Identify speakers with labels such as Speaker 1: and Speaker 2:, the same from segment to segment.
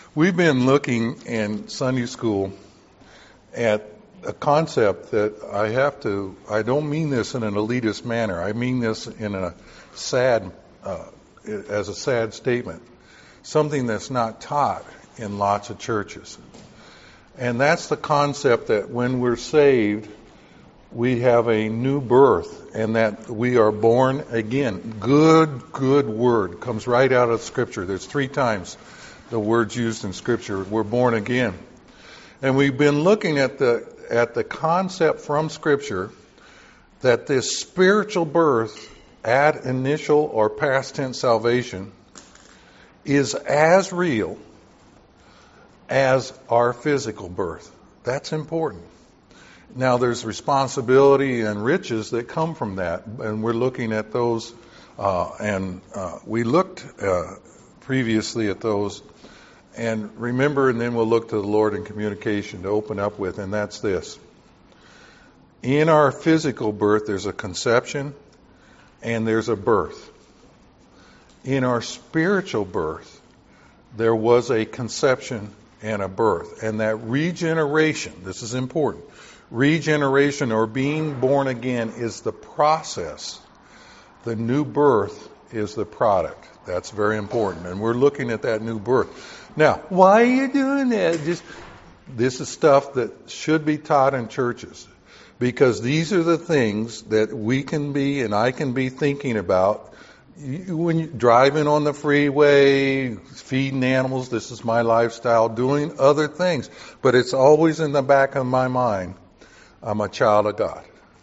Speaker 1: We've been looking in Sunday school at a concept that I don't mean this in an elitist manner. I mean this in a as a sad statement. Something that's not taught in lots of churches. And that's the concept that when we're saved, we have a new birth and that we are born again. Good word. Comes right out of Scripture. There's 3 times the words used in Scripture. We're born again. And we've been looking at the concept from Scripture that this spiritual birth at initial or past tense salvation is as real as our physical birth. That's important. Now there's responsibility and riches that come from that, and we're looking at those, we looked previously at those, and remember, and then we'll look to the Lord in communication to open up with, and that's this. In our physical birth, there's a conception and there's a birth. In our spiritual birth, there was a conception and a birth. And that regeneration, this is important, regeneration or being born again is the process. The new birth is the product. That's very important. And we're looking at that new birth. Now, why are you doing that? This is stuff that should be taught in churches. Because these are the things that we can be and I can be thinking about when you're driving on the freeway, feeding animals. This is my lifestyle, doing other things. But it's always in the back of my mind. I'm a child of God.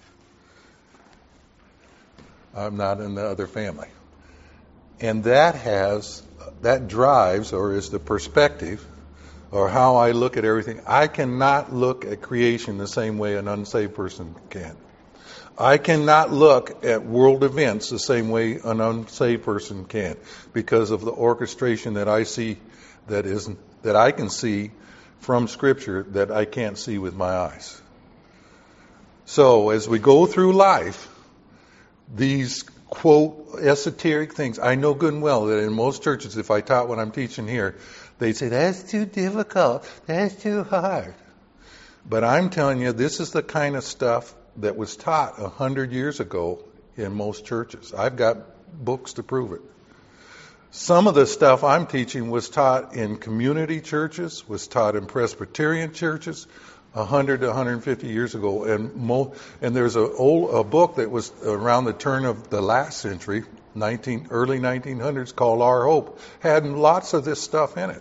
Speaker 1: I'm not in the other family. And that drives, or is the perspective, or how I look at everything. I cannot look at creation the same way an unsaved person can. I cannot look at world events the same way an unsaved person can, because of the orchestration that I see that I can see from Scripture that I can't see with my eyes. So as we go through life, these quote esoteric things, I know good and well that in most churches, if I taught what I'm teaching here, they'd say, that's too difficult, that's too hard. But I'm telling you, this is the kind of stuff that was taught 100 years ago in most churches. I've got books to prove it. Some of the stuff I'm teaching was taught in community churches, was taught in Presbyterian churches 100 to 150 years ago. And there's a book that was around the turn of the last century, early 1900s, called Our Hope. Had lots of this stuff in it.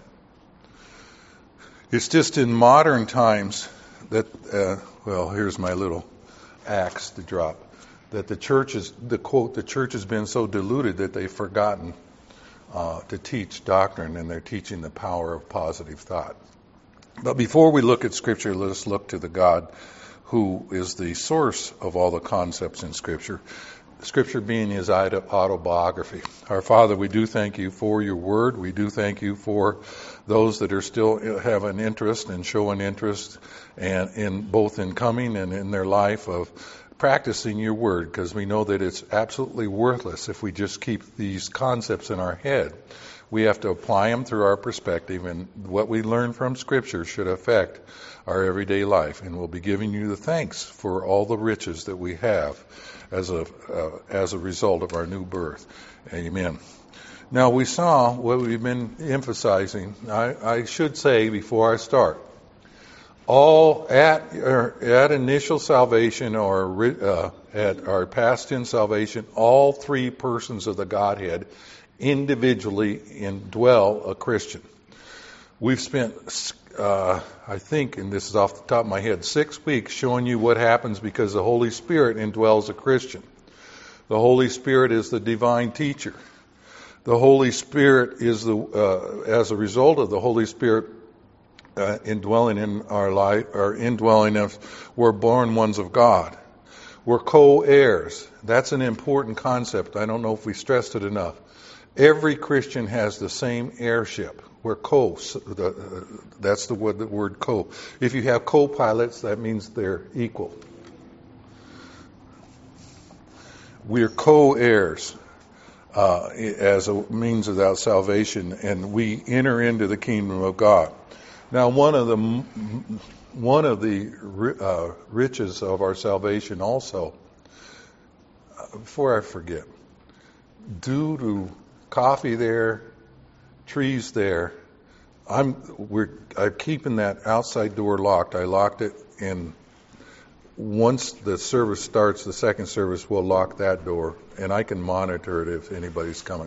Speaker 1: It's just in modern times that, here's my little axe to drop, that the church has been so diluted that they've forgotten to teach doctrine, and they're teaching the power of positive thought. But before we look at Scripture, let us look to the God who is the source of all the concepts in Scripture. Scripture being His autobiography. Our Father, we do thank You for Your Word. We do thank You for those that are still have an interest and show an interest, and in both in coming and in their life of practicing Your Word, because we know that it's absolutely worthless if we just keep these concepts in our head. We have to apply them through our perspective, and what we learn from Scripture should affect our everyday life. And we'll be giving You the thanks for all the riches that we have as a result of our new birth. Amen. Now we saw what we've been emphasizing. I should say before I start, all at initial salvation or at our past tense salvation, all 3 persons of the Godhead individually indwell a Christian. We've spent, I think, and this is off the top of my head, 6 weeks showing you what happens because the Holy Spirit indwells a Christian. The Holy Spirit is the divine teacher. The Holy Spirit is as a result of the Holy Spirit indwelling in our life, or indwelling us, we're born ones of God. We're co-heirs. That's an important concept. I don't know if we stressed it enough. Every Christian has the same heirship. We're that's the word co. If you have co-pilots, that means they're equal. We're co-heirs. as a means of that salvation, and we enter into the kingdom of God. Now, one of the riches of our salvation also, before I forget, due to coffee there, trees there, I'm keeping that outside door locked. I locked it, and once the service starts, the second service, we'll lock that door, and I can monitor it if anybody's coming.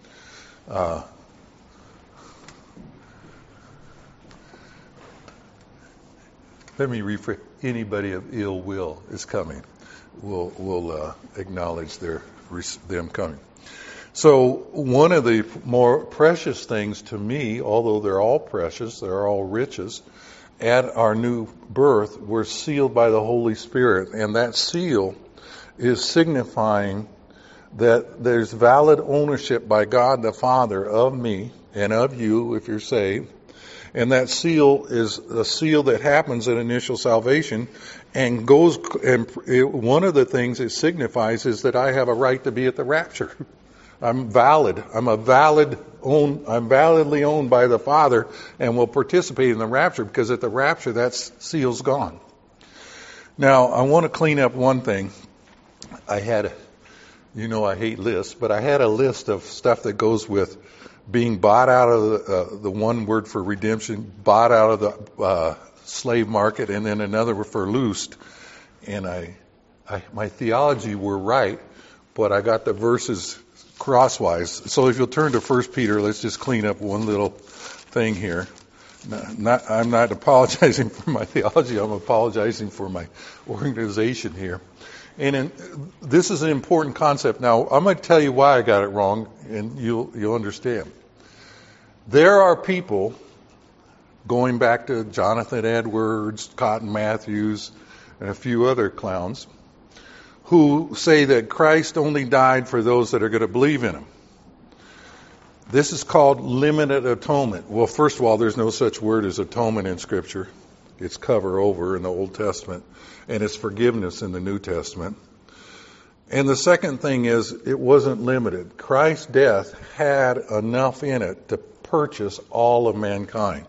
Speaker 1: Let me rephrase. Anybody of ill will is coming. We'll acknowledge them coming. So one of the more precious things to me, although they're all precious, they're all riches, at our new birth, we're sealed by the Holy Spirit. And that seal is signifying that there's valid ownership by God the Father of me and of you if you're saved. And that seal is a seal that happens at initial salvation and one of the things it signifies is that I have a right to be at the rapture. I'm valid. I'm validly owned by the Father and will participate in the rapture, because at the rapture that seal's gone. Now, I want to clean up one thing. I hate lists, but I had a list of stuff that goes with being bought out of the one word for redemption, bought out of the slave market, and then another for loosed. And my theology were right, but I got the verses crosswise. So if you'll turn to 1 Peter, let's just clean up one little thing here. I'm not apologizing for my theology. I'm apologizing for my organization here. And this is an important concept. Now, I'm going to tell you why I got it wrong, and you'll understand. There are people, going back to Jonathan Edwards, Cotton Matthews, and a few other clowns, who say that Christ only died for those that are going to believe in him. This is called limited atonement. Well, first of all, there's no such word as atonement in Scripture. It's cover over in the Old Testament, and it's forgiveness in the New Testament. And the second thing is, it wasn't limited. Christ's death had enough in it to purchase all of mankind.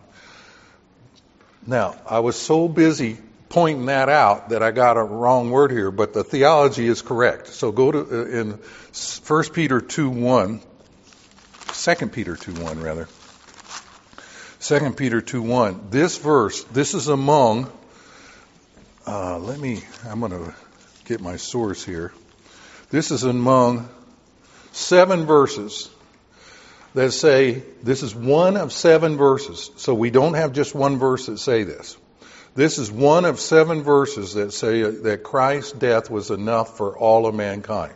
Speaker 1: Now, I was so busy pointing that out that I got a wrong word here, but the theology is correct. So go to in 1 Peter 2:1, 2 Peter 2:1 rather. 2 Peter 2:1. This verse, this is among, I'm going to get my source here. This is among 7 verses that say, this is one of 7 verses. So we don't have just one verse that say this. This is one of 7 verses that say that Christ's death was enough for all of mankind.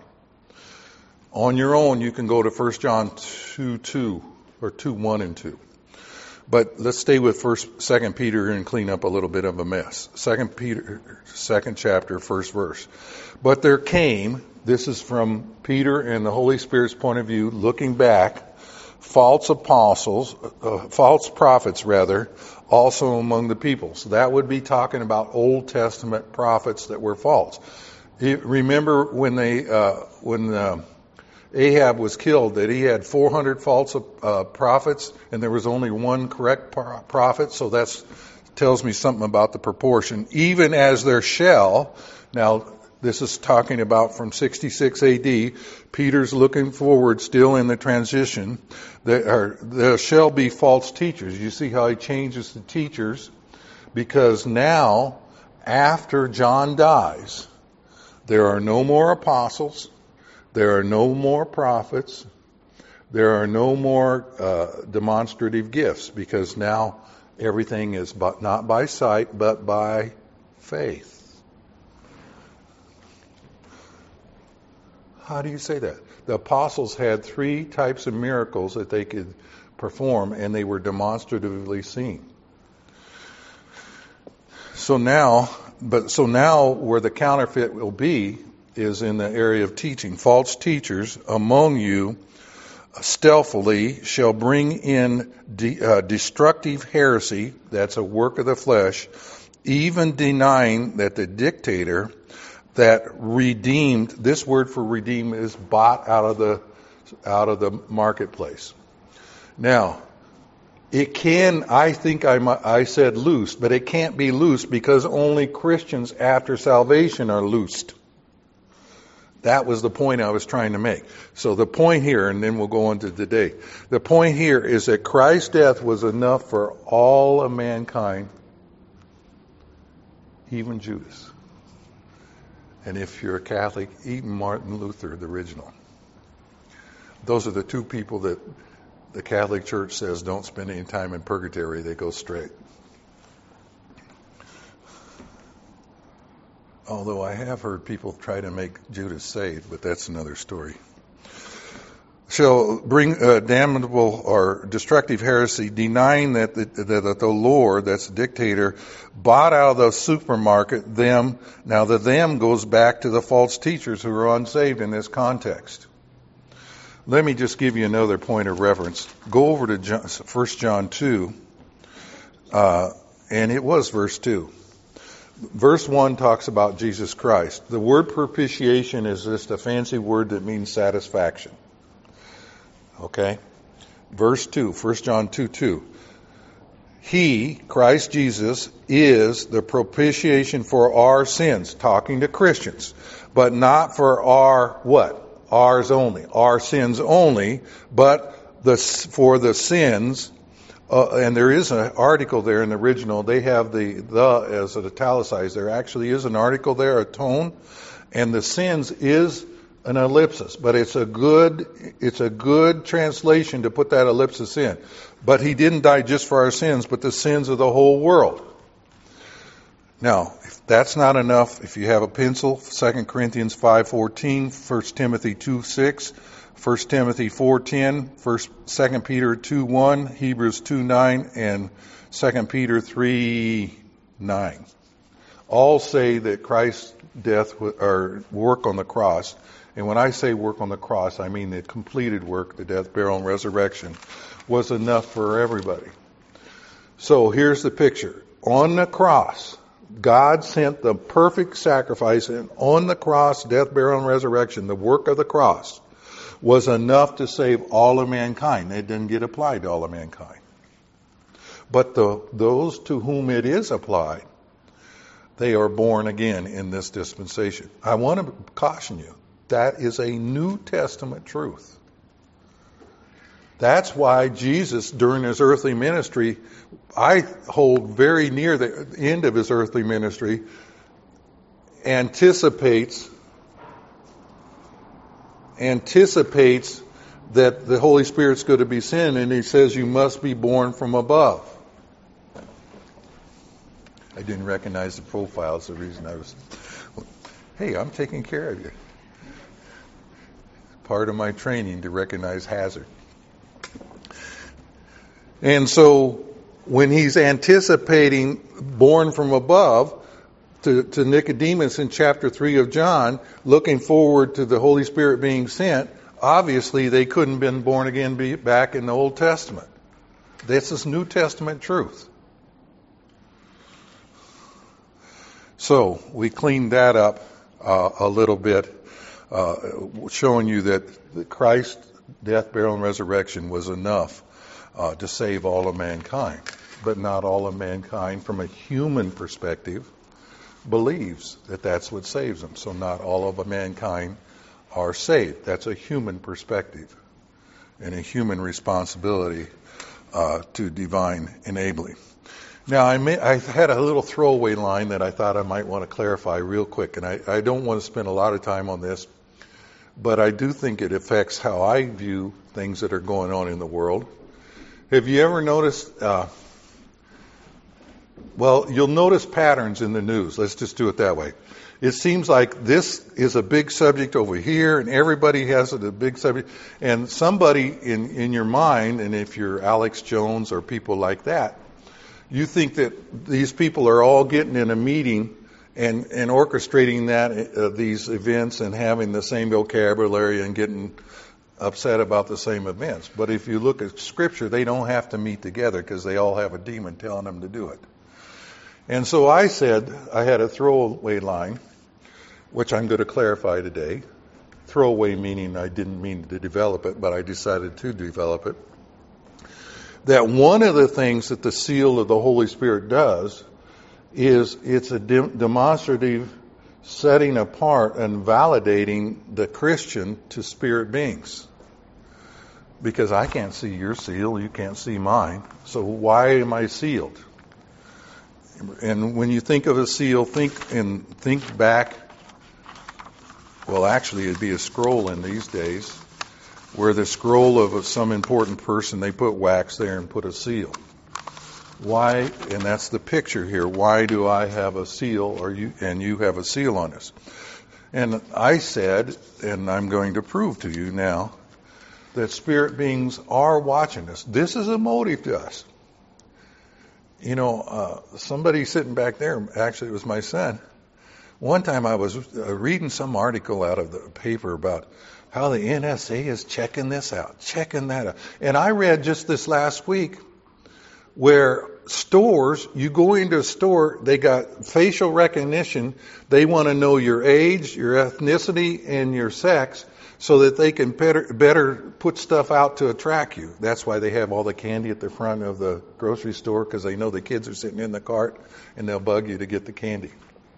Speaker 1: On your own, you can go to 1 John 2:2 or 2:1 and 2. But let's stay with 2 Peter and clean up a little bit of a mess. 2 Peter, 2nd chapter, 1st verse. But there came, this is from Peter and the Holy Spirit's point of view, looking back, false prophets rather, also among the people. So that would be talking about Old Testament prophets that were false. Remember when Ahab was killed, that he had 400 false prophets, and there was only one correct prophet. So that tells me something about the proportion. Even as there shall, now this is talking about from 66 AD, Peter's looking forward still in the transition, there shall be false teachers. You see how he changes the teachers, because now, after John dies, there are no more apostles, there are no more prophets, there are no more demonstrative gifts, because now everything is not by sight, but by faith. How do you say that? The apostles had 3 types of miracles that they could perform, and they were demonstratively seen. So now where the counterfeit will be is in the area of teaching. False teachers among you stealthily shall bring in destructive heresy, that's a work of the flesh, even denying that the dictator that redeemed, this word for redeem is bought out of the out of the marketplace. Now, it can, I said loosed, but it can't be loosed because only Christians after salvation are loosed. That was the point I was trying to make. So the point here, and then we'll go on to today. The point here is that Christ's death was enough for all of mankind, even Judas. And if you're a Catholic, even Martin Luther, the original. Those are the two people that the Catholic Church says don't spend any time in purgatory. They go straight. Although I have heard people try to make Judas saved, but that's another story. Shall bring damnable or destructive heresy, denying that the Lord, that's the dictator, bought out of the supermarket them. Now the them goes back to the false teachers who are unsaved in this context. Let me just give you another point of reference. Go over to 1 John 2, and it was verse 2. Verse 1 talks about Jesus Christ. The word propitiation is just a fancy word that means satisfaction. Okay? Verse 2, 1 John 2:2. He, Christ Jesus, is the propitiation for our sins, talking to Christians, but not for our what? Ours only, our sins only, but for the sins. And there is an article there in the original. They have the as an italicized. There actually is an article there, atone, and the sins is an ellipsis. But it's a good translation to put that ellipsis in. But he didn't die just for our sins, but the sins of the whole world. Now, if that's not enough, if you have a pencil, 2 Corinthians 5:14, 1 Timothy 2:6, 1 Timothy 4:10, 2 Peter 2:1, Hebrews 2:9, and 2 Peter 3:9. All say that Christ's death or work on the cross, and when I say work on the cross, I mean the completed work, the death, burial, and resurrection, was enough for everybody. So here's the picture. On the cross, God sent the perfect sacrifice, and on the cross, death, burial, and resurrection, the work of the cross, was enough to save all of mankind. It didn't get applied to all of mankind. But those to whom it is applied, they are born again in this dispensation. I want to caution you, that is a New Testament truth. That's why Jesus, during his earthly ministry, I hold very near the end of his earthly ministry, anticipates that the Holy Spirit's going to be sent, and he says you must be born from above. I didn't recognize the profile. It's the reason I was, hey, I'm taking care of you. Part of my training to recognize hazard. And so when he's anticipating born from above, to Nicodemus in chapter 3 of John, looking forward to the Holy Spirit being sent, obviously they couldn't have been born again back in the Old Testament. This is New Testament truth. So we cleaned that up a little bit, showing you that Christ's death, burial, and resurrection was enough to save all of mankind. But not all of mankind, from a human perspective, believes that that's what saves them. So not all of mankind are saved. That's a human perspective and a human responsibility to divine enabling. Now, I had a little throwaway line that I thought I might want to clarify real quick, and I don't want to spend a lot of time on this, but I do think it affects how I view things that are going on in the world. Have you ever noticed... Well, you'll notice patterns in the news. Let's just do it that way. It seems like this is a big subject over here, and everybody has a big subject. And somebody in your mind, and if you're Alex Jones or people like that, you think that these people are all getting in a meeting and orchestrating these events and having the same vocabulary and getting upset about the same events. But if you look at Scripture, they don't have to meet together because they all have a demon telling them to do it. And so I said, I had a throwaway line, which I'm going to clarify today. throwaway meaning I didn't mean to develop it, but I decided to develop it. That one of the things that the seal of the Holy Spirit does is it's a demonstrative setting apart and validating the Christian to spirit beings. Because I can't see your seal, you can't see mine. So why am I sealed? And when you think of a seal, think back. Well, actually, it'd be a scroll in these days, where the scroll of some important person, they put wax there and put a seal. Why? And that's the picture here. Why do I have a seal, and you have a seal on us? And I said, and I'm going to prove to you now, that spirit beings are watching us. This is a motive to us. You know, somebody sitting back there, actually it was my son. One time I was reading some article out of the paper about how the NSA is checking this out, checking that out. And I read just this last week where stores, you go into a store, they got facial recognition. They want to know your age, your ethnicity, and your sex so that they can better put stuff out to attract you. That's why they have all the candy at the front of the grocery store, because they know the kids are sitting in the cart and they'll bug you to get the candy.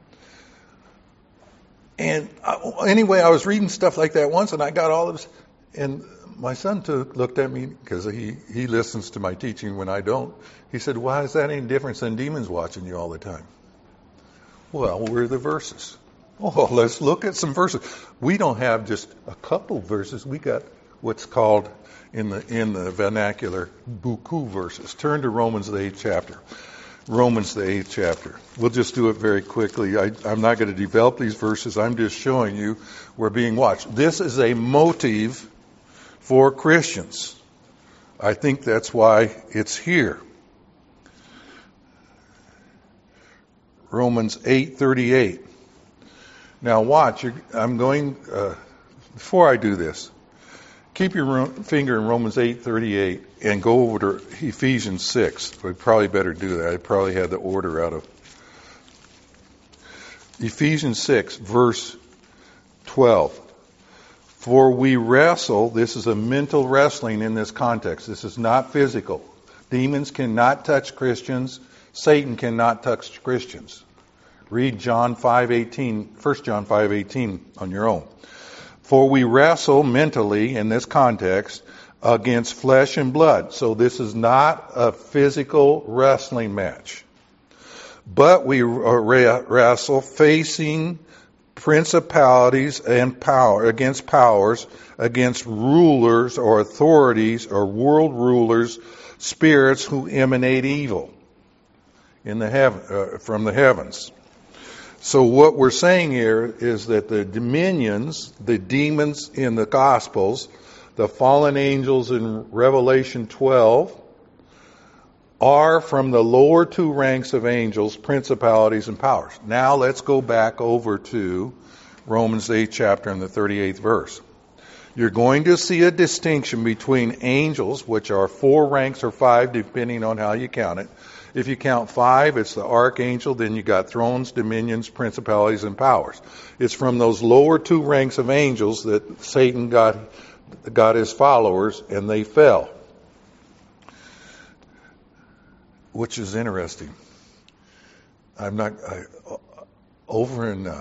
Speaker 1: And anyway, I was reading stuff like that once, and I got all of this. And my son looked at me, because he listens to my teaching when I don't. He said, "Why is that any different than demons watching you all the time?" Well, where are the verses? Oh, let's look at some verses. We don't have just a couple verses. We got what's called in the vernacular buku verses. Turn to Romans the 8th chapter. Romans the 8th chapter. We'll just do it very quickly. I'm not going to develop these verses. I'm just showing you we're being watched. This is a motive for Christians. I think that's why it's here. Romans 8:38. Now watch. I'm going. Before I do this, keep your finger in Romans 8:38 and go over to Ephesians 6. We probably better do that. I probably had the order out of Ephesians 6, verse 12. For we wrestle. This is a mental wrestling in this context. This is not physical. Demons cannot touch Christians. Satan cannot touch Christians. Read John 5:18, 1 John 5:18 on your own. For we wrestle mentally in this context against flesh and blood. So this is not a physical wrestling match. But we wrestle facing principalities and power, against powers, against rulers or authorities or world rulers, spirits who emanate evil in the from the heavens. So what we're saying here is that the dominions, the demons in the Gospels, the fallen angels in Revelation 12, are from the lower two ranks of angels, principalities and powers. Now let's go back over to Romans 8th chapter and the 38th verse. You're going to see a distinction between angels, which are 4 ranks or 5, depending on how you count it. If you count 5, it's the archangel, then you got thrones, dominions, principalities, and powers. It's from those lower 2 ranks of angels that Satan got his followers, and they fell. Which is interesting. Over in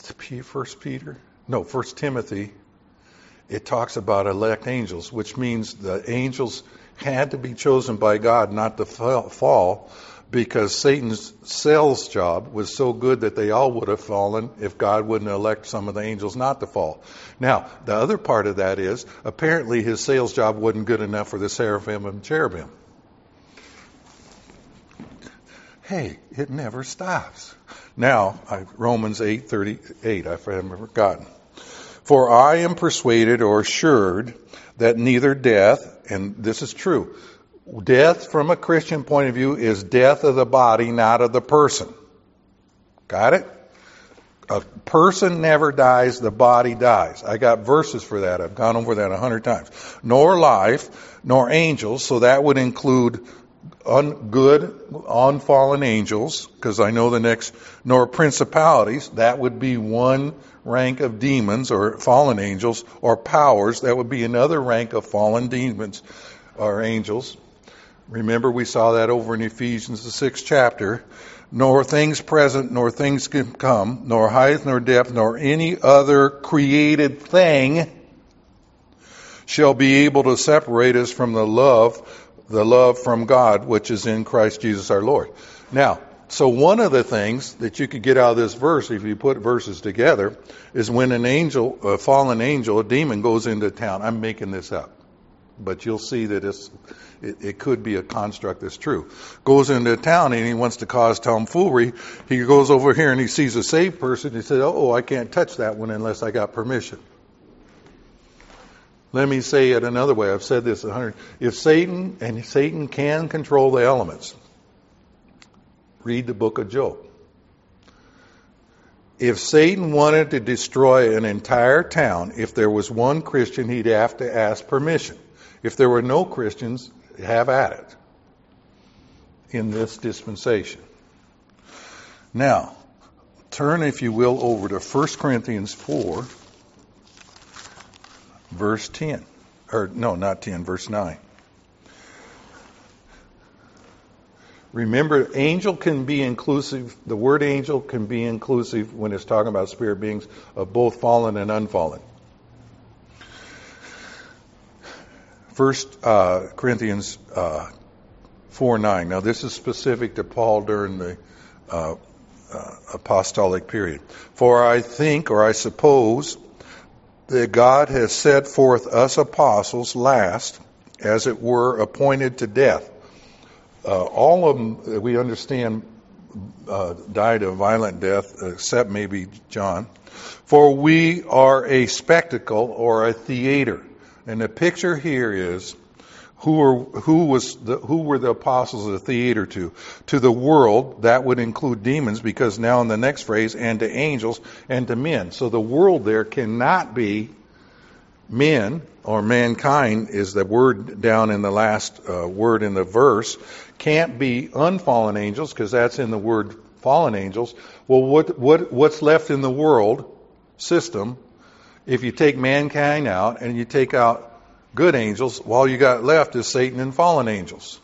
Speaker 1: 1 Timothy, it talks about elect angels, which means the angels had to be chosen by God not to fall, because Satan's sales job was so good that they all would have fallen if God wouldn't elect some of the angels not to fall. Now, the other part of that is, apparently his sales job wasn't good enough for the seraphim and cherubim. Hey, it never stops. Now, Romans 8:38, I haven't forgotten. For I am persuaded or assured that neither death, and this is true, death from a Christian point of view is death of the body, not of the person. Got it? A person never dies, the body dies. I got verses for that. I've gone over that 100 times. Nor life, nor angels, so that would include good, unfallen angels, because I know the next, nor principalities, that would be one rank of demons or fallen angels or powers. That would be another rank of fallen demons or angels. Remember, we saw that over in Ephesians, the 6th chapter. Nor things present, nor things to come, nor height, nor depth, nor any other created thing shall be able to separate us from the love from God, which is in Christ Jesus our Lord. Now, so one of the things that you could get out of this verse, if you put verses together, is when an angel, a fallen angel, a demon goes into town. I'm making this up, but you'll see that it could be a construct that's true. Goes into town and he wants to cause tomfoolery. He goes over here and he sees a saved person. He says, "Oh, I can't touch that one unless I got permission." Let me say it another way. I've said this 100. If Satan can control the elements, read the book of Job. If Satan wanted to destroy an entire town, if there was one Christian, he'd have to ask permission. If there were no Christians, have at it in this dispensation. Now, turn, if you will, over to 1 Corinthians 4, verse 10. Or, no, not 10, verse 9. Remember, angel can be inclusive. The word angel can be inclusive when it's talking about spirit beings of both fallen and unfallen. 1 Corinthians 4:9. Now, this is specific to Paul during the apostolic period. For I think, or I suppose, that God has set forth us apostles last, as it were, appointed to death. All of them, we understand, died a violent death, except maybe John. For we are a spectacle or a theater. And the picture here is who were the apostles of the theater to? To the world. That would include demons, because now in the next phrase, and to angels and to men. So the world there cannot be men, or mankind is the word down in the last word in the verse. Can't be unfallen angels, because that's in the word fallen angels. Well, what's left in the world system? If you take mankind out and you take out good angels, all you got left is Satan and fallen angels.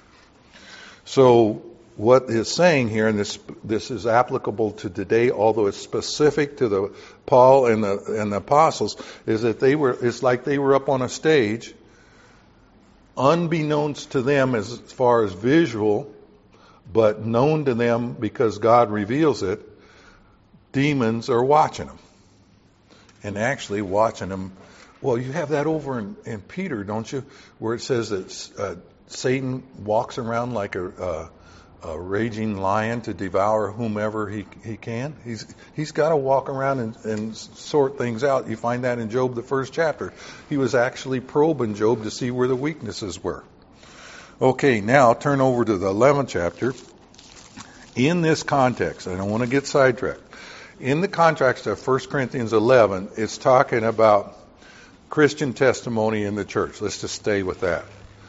Speaker 1: So what it's saying here, and this is applicable to today, although it's specific to the Paul and the apostles, is that it's like they were up on a stage, unbeknownst to them as far as visual, but known to them because God reveals it. Demons are watching them. And actually watching them. Well, you have that over in Peter, don't you? Where it says that Satan walks around like a raging lion to devour whomever he can. He's got to walk around and sort things out. You find that in Job, the 1st chapter. He was actually probing Job to see where the weaknesses were. Okay, now turn over to the 11th chapter. In this context, I don't want to get sidetracked. In the context of 1 Corinthians 11, it's talking about Christian testimony in the church. Let's just stay with that.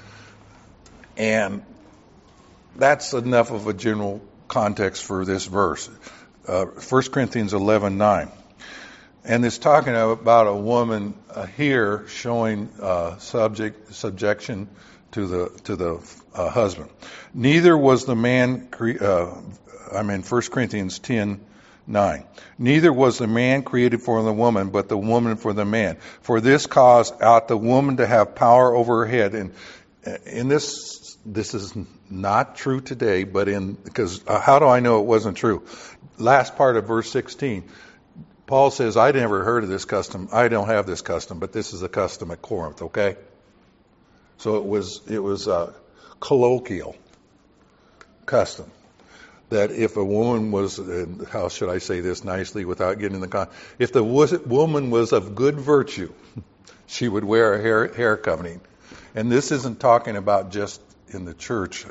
Speaker 1: And that's enough of a general context for this verse. 1 Corinthians 11:9. And it's talking about a woman here showing subjection to the husband. Neither was the man, 1 Corinthians 10:9. Neither was the man created for the woman, but the woman for the man. For this cause ought the woman to have power over her head. And in this is not true today, but because how do I know it wasn't true? Last part of verse 16, Paul says, I never heard of this custom. I don't have this custom, but this is a custom at Corinth, okay? So it was a colloquial custom. That if a woman was, how should I say this nicely without getting in the if the woman was of good virtue, she would wear a hair covering. And this isn't talking about just in the church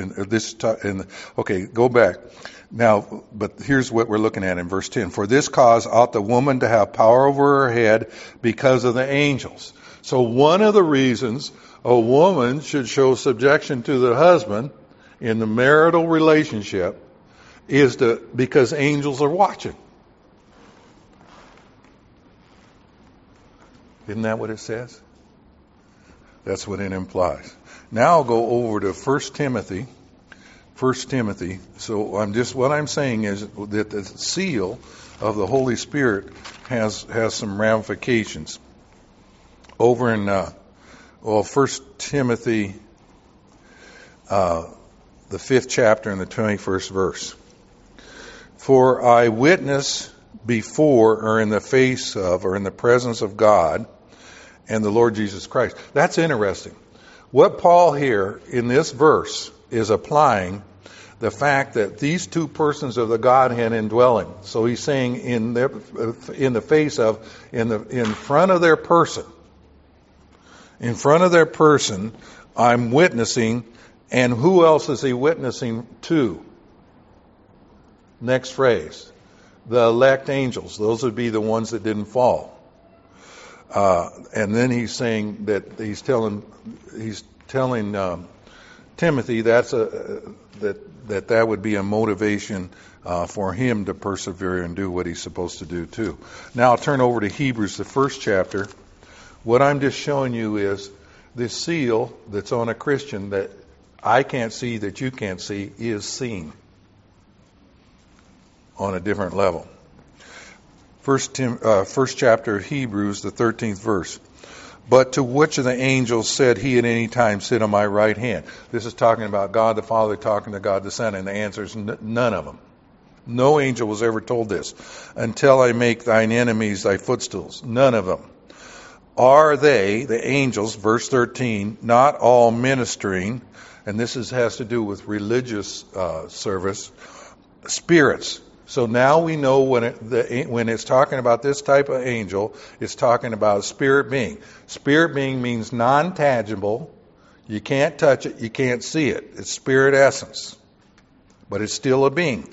Speaker 1: okay, go back. Now, but here's what we're looking at in verse 10. For this cause ought the woman to have power over her head because of the angels. So one of the reasons a woman should show subjection to the husband in the marital relationship is because angels are watching. Isn't that what it says? That's what it implies. Now I'll go over to 1 Timothy. 1 Timothy. So what I'm saying is that the seal of the Holy Spirit has some ramifications. Over in 1 Timothy, the 5th chapter and the 21st verse. For I witness before or in the face of or in the presence of God and the Lord Jesus Christ. That's interesting. What Paul here in this verse is applying the fact that these two persons of the Godhead indwelling. So he's saying in the face of, in front of their person. In front of their person, I'm witnessing, and who else is he witnessing to? Next phrase. The elect angels. Those would be the ones that didn't fall. And then he's saying that he's telling Timothy that would be a motivation for him to persevere and do what he's supposed to do too. Now I'll turn over to Hebrews, the 1st chapter. What I'm just showing you is this seal that's on a Christian that I can't see, that you can't see, is seen on a different level. First chapter of Hebrews, the 13th verse. But to which of the angels said he at any time, sit on my right hand? This is talking about God the Father talking to God the Son, and the answer is none of them. No angel was ever told this. Until I make thine enemies thy footstools. None of them. Are they, the angels, verse 13, not all ministering, and this has to do with religious service, spirits? So now we know when it's talking about this type of angel, it's talking about a spirit being. Spirit being means non-tangible. You can't touch it. You can't see it. It's spirit essence. But it's still a being.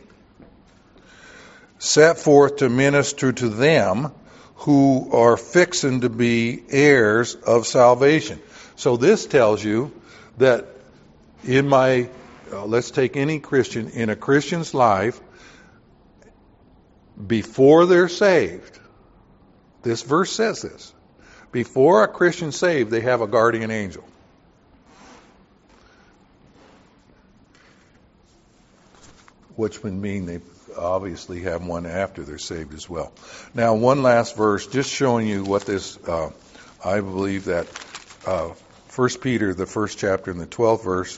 Speaker 1: Set forth to minister to them who are fixing to be heirs of salvation. So this tells you that let's take any Christian, in a Christian's life, before they're saved, this verse says this, before a Christian's saved, they have a guardian angel. Which would mean they obviously have one after they're saved as well. Now, one last verse, just showing you what this, I believe that 1 Peter, the 1st chapter and the 12th verse,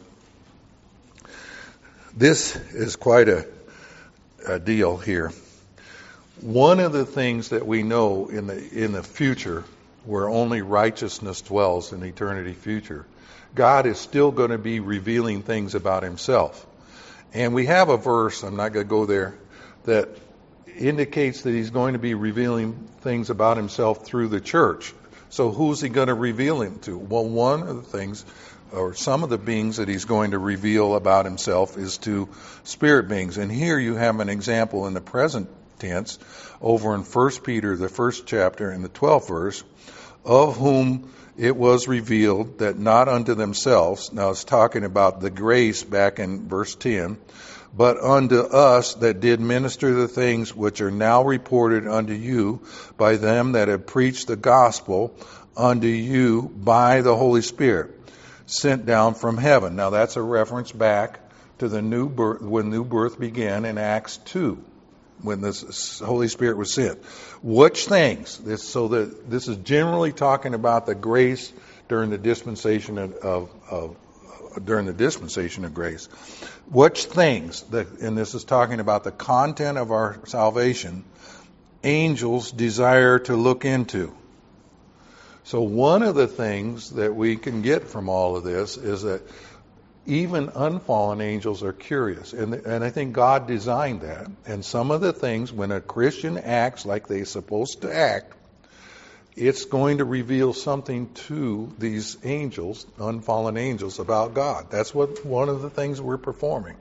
Speaker 1: this is quite a deal here. One of the things that we know in the future, where only righteousness dwells in eternity future, God is still going to be revealing things about himself. And we have a verse, I'm not going to go there, that indicates that he's going to be revealing things about himself through the church. So who's he going to reveal him to? Well, one of the things, or some of the beings that he's going to reveal about himself is to spirit beings. And here you have an example in the present tense over in 1 Peter, the 1st chapter and the 12th verse, of whom it was revealed that not unto themselves, now it's talking about the grace back in verse 10, but unto us that did minister the things which are now reported unto you by them that have preached the gospel unto you by the Holy Spirit, sent down from heaven. Now that's a reference back to the new birth, when new birth began in Acts 2. When this Holy Spirit was sent. Which things? This is generally talking about the grace during the dispensation of grace. Which things? And this is talking about the content of our salvation. Angels desire to look into. So one of the things that we can get from all of this is that even unfallen angels are curious. And I think God designed that. And some of the things, when a Christian acts like they're supposed to act, it's going to reveal something to these angels, unfallen angels, about God. That's one of the things we're performing.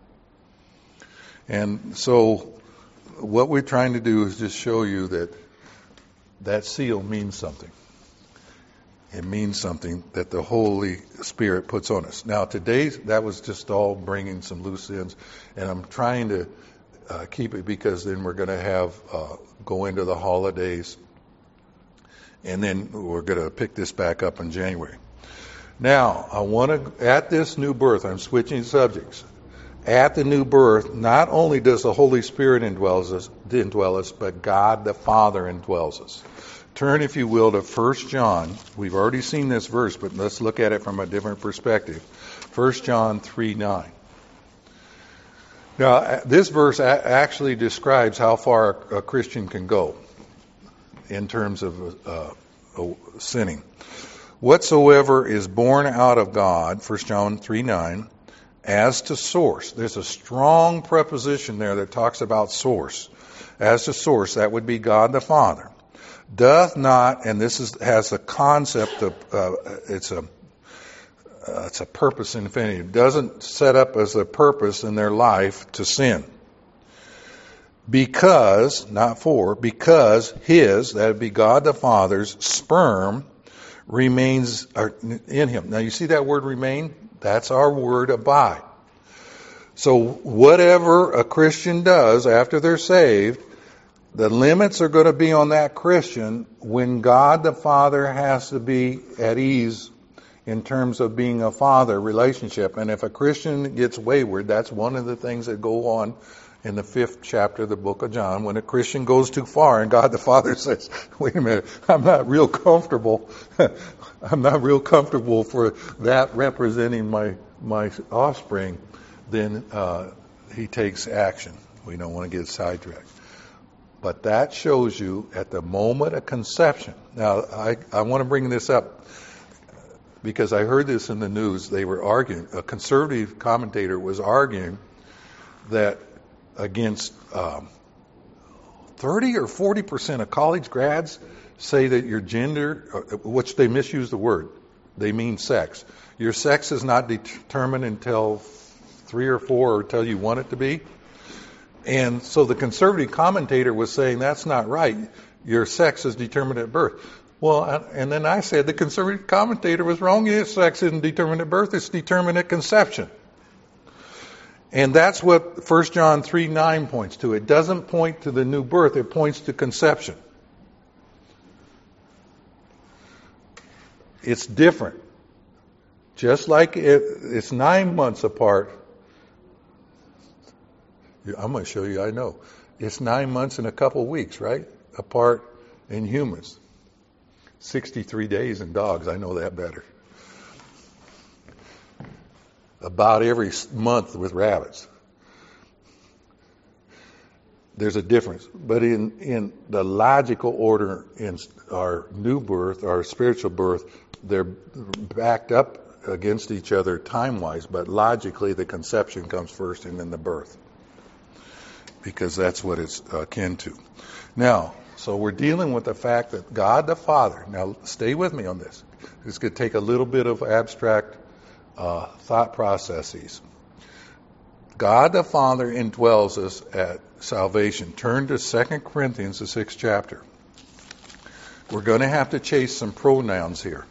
Speaker 1: And so what we're trying to do is just show you that seal means something. It means something that the Holy Spirit puts on us. Now, today, that was just all bringing some loose ends, and I'm trying to keep it because then we're going to have go into the holidays, And then we're going to pick this back up in January. Now, I want to, at this new birth, I'm switching subjects. At the new birth, not only does the Holy Spirit indwell us, but God the Father indwells us. Turn, if you will, to 1 John. We've already seen this verse, but let's look at it from a different perspective. 1 John 3:9. Now, this verse actually describes how far a Christian can go in terms of sinning. Whatsoever is born out of God, 1 John 3:9, as to source. There's a strong preposition there that talks about source. As to source, that would be God the Father. Doth not, and this has the concept of, it's a purpose infinitive. Doesn't set up as a purpose in their life to sin. Because, not for, because his, that would be God the Father's, sperm remains in him. Now you see that word remain? That's our word abide. So whatever a Christian does after they're saved, the limits are going to be on that Christian when God the Father has to be at ease in terms of being a father relationship. And if a Christian gets wayward, that's one of the things that go on in the 5th chapter of the book of John. When a Christian goes too far and God the Father says, wait a minute, I'm not real comfortable. I'm not real comfortable for that representing my offspring, then he takes action. We don't want to get sidetracked. But that shows you at the moment of conception. Now, I want to bring this up because I heard this in the news. They were arguing, a conservative commentator was arguing that against 30 or 40% of college grads say that your gender, which they misuse the word, they mean sex. Your sex is not determined until 3 or 4 or until you want it to be. And so the conservative commentator was saying that's not right. Your sex is determined at birth. Well, and then I said the conservative commentator was wrong. Your sex isn't determined at birth. It's determined at conception. And that's what 1 John 3:9 points to. It doesn't point to the new birth. It points to conception. It's different. Just like it's 9 months apart. I'm going to show you, I know. It's 9 months and a couple weeks, right? Apart in humans. 63 days in dogs. I know that better. About every month with rabbits. There's a difference. But in the logical order in our new birth, our spiritual birth, they're backed up against each other time-wise, but logically the conception comes first and then the birth. Because that's what it's akin to. Now, so we're dealing with the fact that God the Father, now stay with me on this. It's going to take a little bit of abstract thought processes. God the Father indwells us at salvation. Turn to 2 Corinthians, the 6th chapter. We're going to have to chase some pronouns here.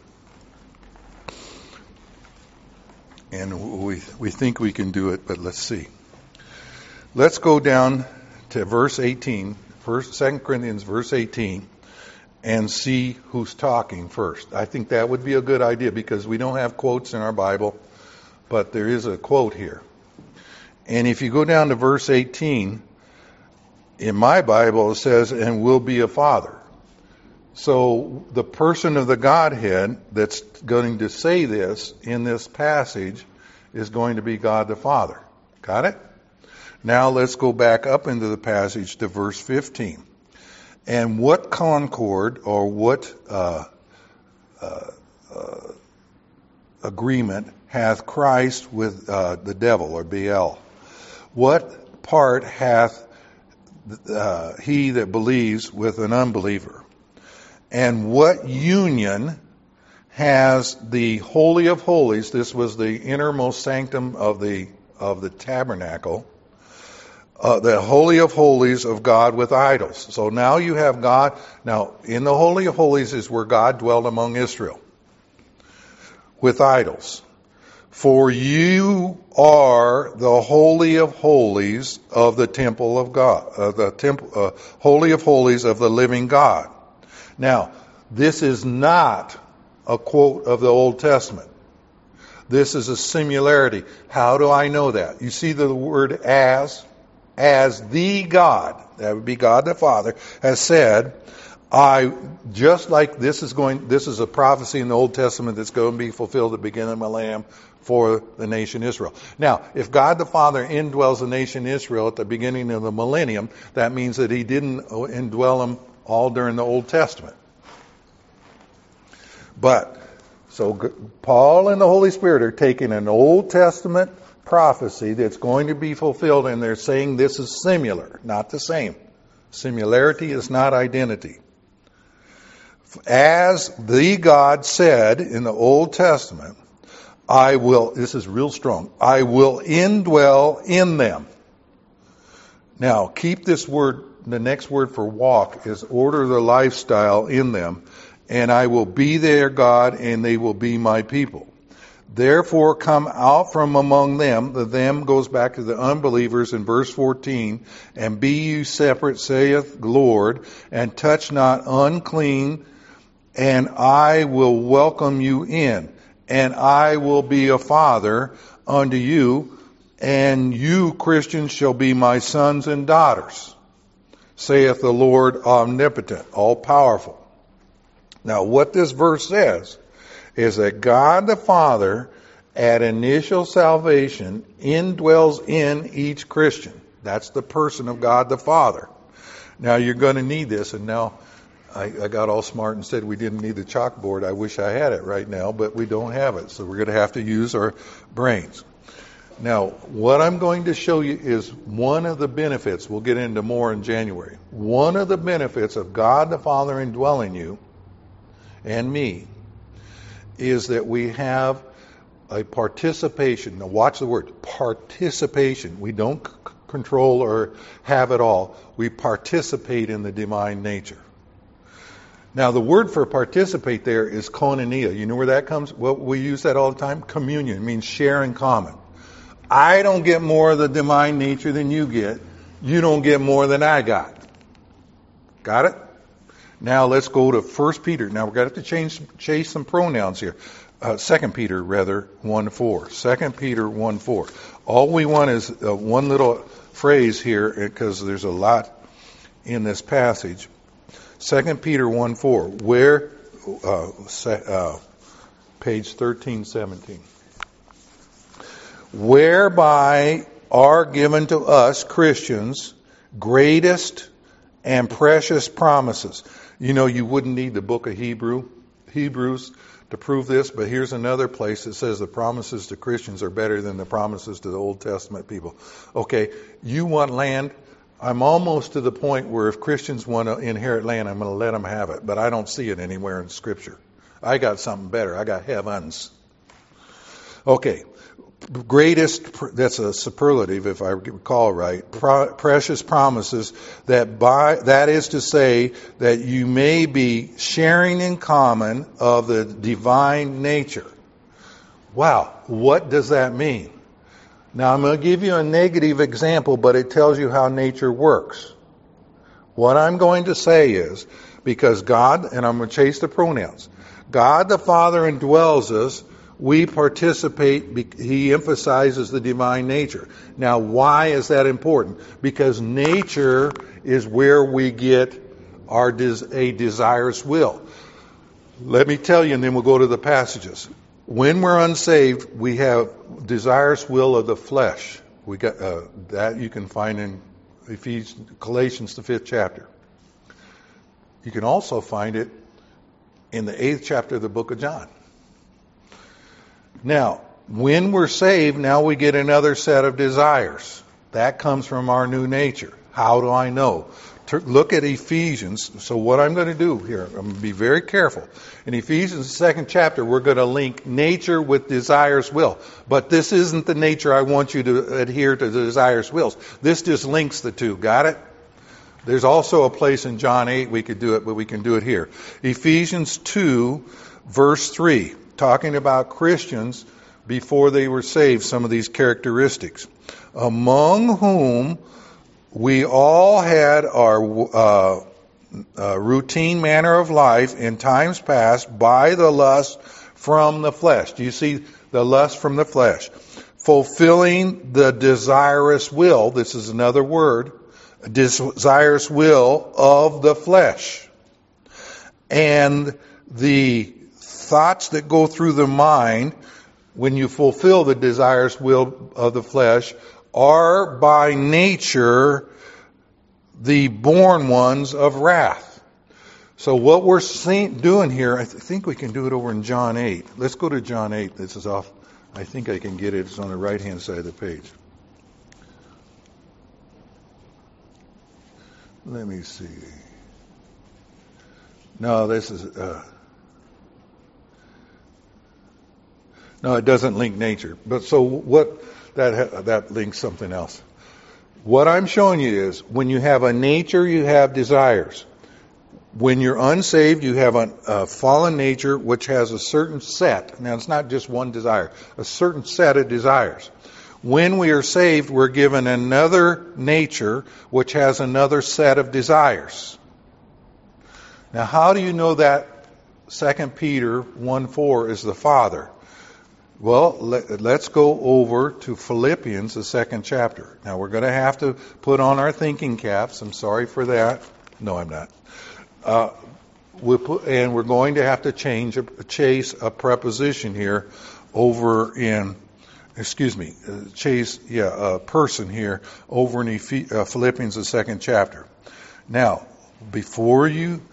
Speaker 1: And we think we can do it, but let's see. Let's go down to verse 18, 2 Corinthians verse 18, and see who's talking first. I think that would be a good idea because we don't have quotes in our Bible, but there is a quote here. And if you go down to verse 18, in my Bible it says, and will be a father. So the person of the Godhead that's going to say this in this passage is going to be God the Father. Got it? Now let's go back up into the passage to verse 15. And what concord or what agreement hath Christ with the devil or Baal? What part hath he that believes with an unbeliever? And what union has the Holy of Holies? This was the innermost sanctum of the tabernacle. The Holy of Holies of God with idols. So now you have God. Now, in the Holy of Holies is where God dwelled among Israel. With idols. For you are the Holy of Holies of the temple of God. The temple, Holy of Holies of the living God. Now, This is not a quote of the Old Testament. This is a similarity. How do I know that? You see the word as the God, that would be God the Father, has said, just like this is a prophecy in the Old Testament that's going to be fulfilled at the beginning of the millennium for the nation Israel. Now, if God the Father indwells the nation Israel at the beginning of the millennium, that means that He didn't indwell them all during the Old Testament. But, so Paul and the Holy Spirit are taking an Old Testament prophecy that's going to be fulfilled, and they're saying this is similar, not the same. Similarity is not identity. As the God said in the Old Testament, this is real strong, I will indwell in them. Now, keep this word, the next word for walk is order the lifestyle in them, and I will be their God, and they will be my people. Therefore come out from among them, the them goes back to the unbelievers in verse 14, and be you separate, saith the Lord, and touch not unclean, and I will welcome you in, and I will be a father unto you, and you, Christians, shall be my sons and daughters, saith the Lord omnipotent, all-powerful. Now, what this verse says is that God the Father, at initial salvation, indwells in each Christian. That's the person of God the Father. Now, you're going to need this, and now I got all smart and said we didn't need the chalkboard. I wish I had it right now, but we don't have it, so we're going to have to use our brains. Now, what I'm going to show you is one of the benefits. We'll get into more in January. One of the benefits of God the Father indwelling you and me is that we have a participation. Now watch the word, participation. We don't control or have it all. We participate in the divine nature. Now the word for participate there is koinonia. You know where that comes? Well, we use that all the time. Communion. It means share in common. I don't get more of the divine nature than you get. You don't get more than I got. Got it? Now let's go to 1 Peter. Now we're going to have to change some pronouns here. 2 Peter, rather, 1:4. 2 Peter 1:4. All we want is one little phrase here because there's a lot in this passage. 2 Peter 1:4. Where, page 1317. Whereby are given to us, Christians, greatest and precious promises. You know, you wouldn't need the book of Hebrews to prove this, but here's another place that says the promises to Christians are better than the promises to the Old Testament people. Okay, you want land? I'm almost to the point where if Christians want to inherit land, I'm going to let them have it, but I don't see it anywhere in Scripture. I got something better. I got heavens. Okay. Greatest, that's a superlative if I recall right, precious promises that is to say that you may be sharing in common of the divine nature. Wow, what does that mean? Now I'm going to give you a negative example, but it tells you how nature works. What I'm going to say is, because God, and I'm going to chase the pronouns, God the Father indwells us, we participate, he emphasizes the divine nature. Now, why is that important? Because nature is where we get a desirous will. Let me tell you, and then we'll go to the passages. When we're unsaved, we have desirous will of the flesh. We got that you can find in Galatians, the 5th chapter. You can also find it in the 8th chapter of the book of John. Now, when we're saved, now we get another set of desires. That comes from our new nature. How do I know? Look at Ephesians. So what I'm going to do here, I'm going to be very careful. In Ephesians, the 2nd chapter, we're going to link nature with desires will. But this isn't the nature I want you to adhere to the desires wills. This just links the two. Got it? There's also a place in John 8 we could do it, but we can do it here. Ephesians 2, verse 3. Talking about Christians before they were saved, some of these characteristics. Among whom we all had our routine manner of life in times past by the lust from the flesh. Do you see the lust from the flesh? Fulfilling the desirous will. This is another word. Desirous will of the flesh. And the thoughts that go through the mind when you fulfill the desirous will of the flesh are by nature the born ones of wrath. So what we're doing here, I think we can do it over in John 8. Let's go to John 8. This is off. I think I can get it. It's on the right-hand side of the page. Let me see. No, this is... no, it doesn't link nature. But so what? That links something else. What I'm showing you is when you have a nature, you have desires. When you're unsaved, you have a fallen nature which has a certain set. Now, it's not just one desire. A certain set of desires. When we are saved, we're given another nature which has another set of desires. Now, how do you know that 2 Peter 1:4 is the Father? Well, let's go over to Philippians, the 2nd chapter. Now, we're going to have to put on our thinking caps. I'm sorry for that. No, I'm not. And we're going to have to chase a preposition here over in, a person here over in Philippians, the 2nd chapter. Now, before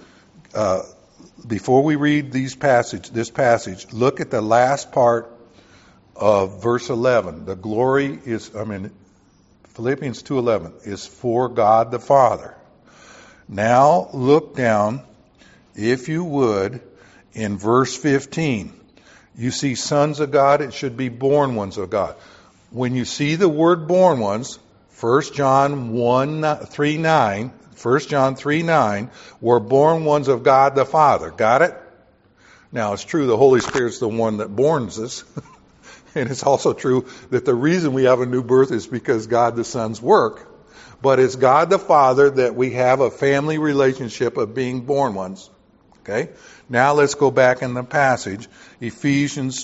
Speaker 1: we read this passage, look at the last part of verse 11. The glory is, Philippians 2:11 is for God the Father. Now look down, if you would, in verse 15. You see sons of God, it should be born ones of God. When you see the word born ones, 1 John 3:9, we're born ones of God the Father. Got it? Now it's true the Holy Spirit's the one that borns us. And it's also true that the reason we have a new birth is because God the Son's work. But it's God the Father that we have a family relationship of being born ones. Okay? Now let's go back in the passage. Philippians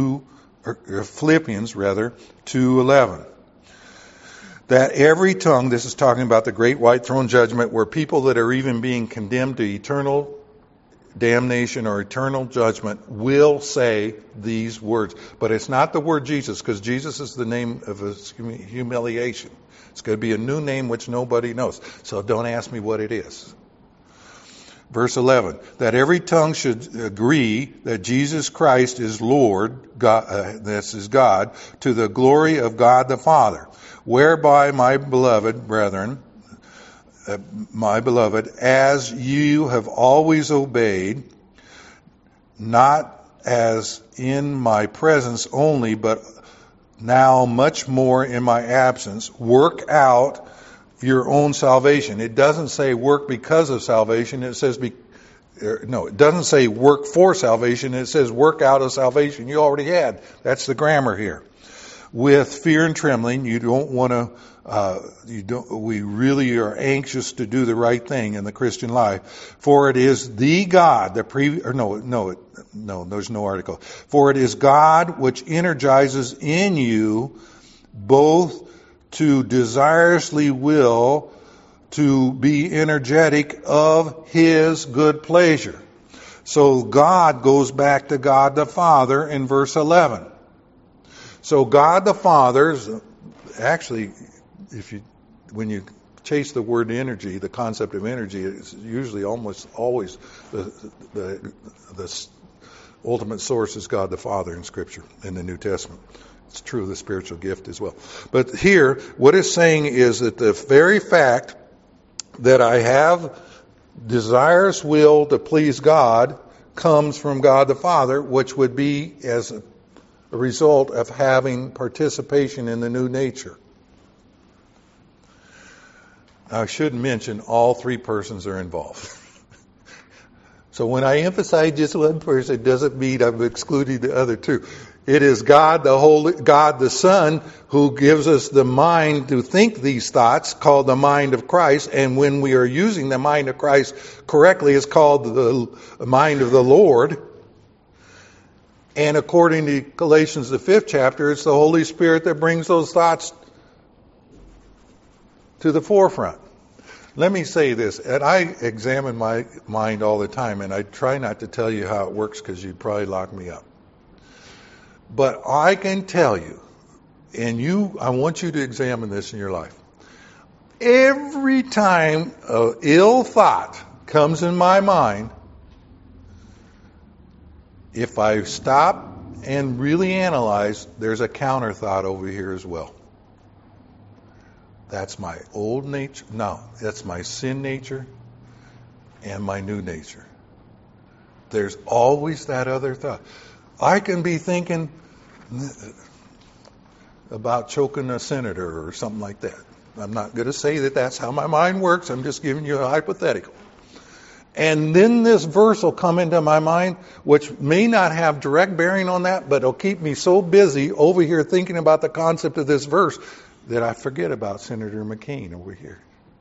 Speaker 1: 2:11. That every tongue, this is talking about the great white throne judgment, where people that are even being condemned to eternal damnation or eternal judgment will say these words. But it's not the word Jesus, because Jesus is the name of his humiliation. It's going to be a new name which nobody knows. So don't ask me what it is. Verse 11, that every tongue should agree that Jesus Christ is Lord, God, this is God, to the glory of God the Father. Whereby, my beloved brethren, as you have always obeyed, not as in my presence only, but now much more in my absence, work out your own salvation. It doesn't say work because of salvation. It says, it doesn't say work for salvation. It says work out of salvation you already had. That's the grammar here. With fear and trembling, you don't want to. We really are anxious to do the right thing in the Christian life. For it is the God, there's no article. For it is God which energizes in you both to desirously will to be energetic of His good pleasure. So God goes back to God the Father in verse 11. So God the Father, actually, when you chase the word energy, the concept of energy is usually almost always the ultimate source is God the Father in Scripture, in the New Testament. It's true of the spiritual gift as well. But here, what it's saying is that the very fact that I have desirous will to please God comes from God the Father, which would be as a result of having participation in the new nature. I should mention all three persons are involved. So when I emphasize just one person, it doesn't mean I'm excluding the other two. It is God the Son, who gives us the mind to think these thoughts, called the mind of Christ. And when we are using the mind of Christ correctly, it's called the mind of the Lord. And according to Galatians, the 5th chapter, it's the Holy Spirit that brings those thoughts to the forefront. Let me say this, and I examine my mind all the time, and I try not to tell you how it works because you'd probably lock me up. But I can tell you, and I want you to examine this in your life. Every time an ill thought comes in my mind, if I stop and really analyze, there's a counter thought over here as well. That's my old nature. No, that's my sin nature and my new nature. There's always that other thought. I can be thinking about choking a senator or something like that. I'm not going to say that that's how my mind works. I'm just giving you a hypothetical. And then this verse will come into my mind, which may not have direct bearing on that, but it'll keep me so busy over here thinking about the concept of this verse that I forget about Senator McCain over here.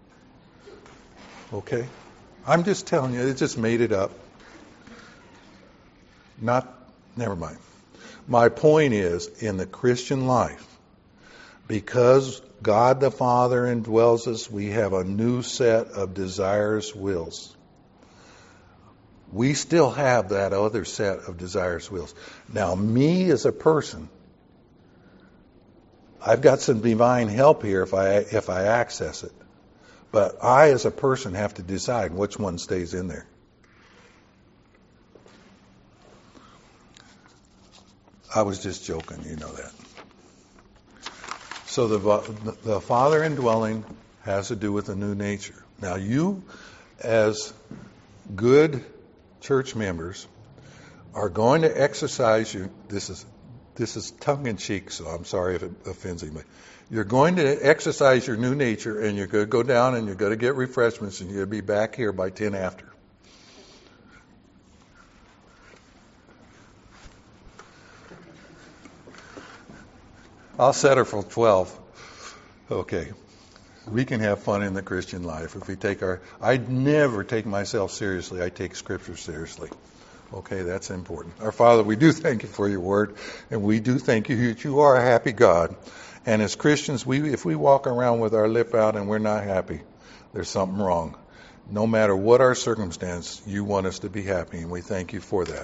Speaker 1: Okay? I'm just telling you, it just made it up. Never mind. My point is, in the Christian life, because God the Father indwells us, we have a new set of desires, wills. We still have that other set of desires, wills. Now, me as a person, I've got some divine help here if I access it. But I as a person have to decide which one stays in there. I was just joking, you know that. So the Father indwelling has to do with a new nature. Now you, as good church members, are going to exercise your, this is tongue-in-cheek, so I'm sorry if it offends anybody. You're going to exercise your new nature, and you're going to go down and you're going to get refreshments, and you're going to be back here by 10 after. I'll set her for 12. Okay. We can have fun in the Christian life if we take I never take myself seriously. I take Scripture seriously. Okay, that's important. Our Father, we do thank you for your word, and we do thank you that you are a happy God. And as Christians, if we walk around with our lip out and we're not happy, there's something wrong. No matter what our circumstance, you want us to be happy, and we thank you for that.